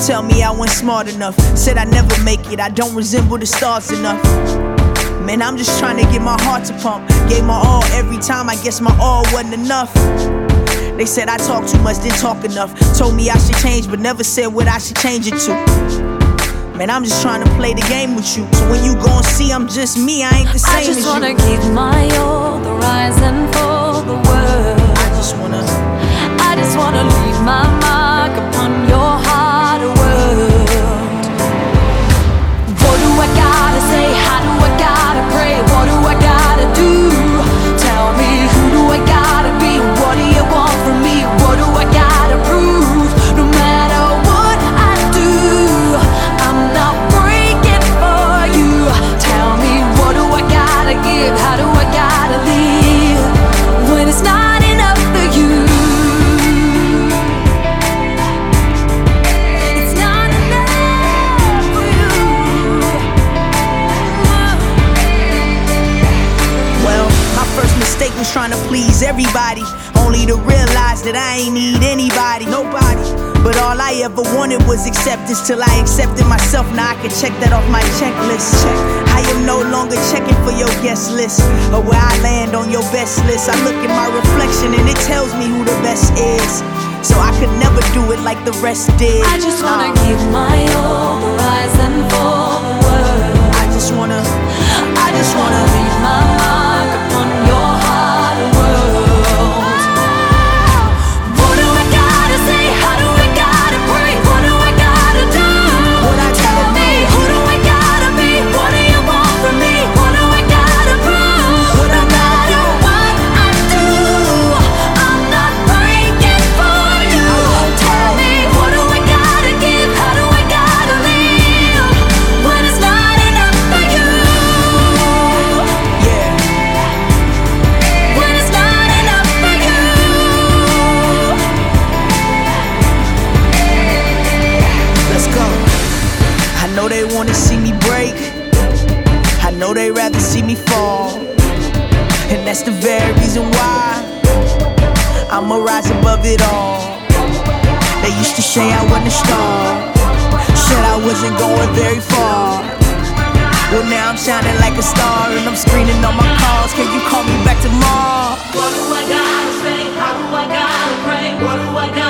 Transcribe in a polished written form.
tell me I wasn't smart enough. Said I never make it, I don't resemble the stars enough. Man, I'm just trying to get my heart to pump. Gave my all every time, I guess my all wasn't enough. They said I talk too much, didn't talk enough. Told me I should change, but never said what I should change it to. Man, I'm just trying to play the game with you. So when you gon' see I'm just me, I ain't the same as you. I just wanna give my all, the rise and fall, the world. I just wanna leave my mark upon your heart, world. What do I gotta say? How do I gotta pray? What do I gotta do? Tell me, who do I gotta be? What do you want from me? What do I gotta prove? No matter what I do, I'm not breaking for you. Tell me, what do I gotta give? How do I gotta live when it's not enough for you? It's not enough for you. Well, my first mistake was trying to please everybody, only to realize that I ain't need anybody, nobody. But all I ever wanted was acceptance, till I accepted myself. Now I can check that off my checklist. I am no longer checking for your guest list, or where I land on your best list. I look at my reflection and it tells me who the best is. So I could never do it like the rest did. I just wanna give my all, the rise and fall, the world. I just wanna leave my mark upon your heart, world. What do I gotta say? How do I gotta pray? What do I gotta do? Tell me, who do I gotta be? What do you want from me? What do I gotta prove? No matter what I do, I'm not breaking for you. Tell me, what do I gotta give? How do I gotta live when it's not enough for you? Yeah. When it's not enough for you. Let's go. I know they wanna see me break, I know they rather see me fall, and that's the very reason why I'ma rise above it all. They used to say I wasn't a star, said I wasn't going very far. Well, now I'm shining like a star, and I'm screening on my calls. Can you call me back tomorrow? What do I gotta say? How do I gotta pray? What do I gotta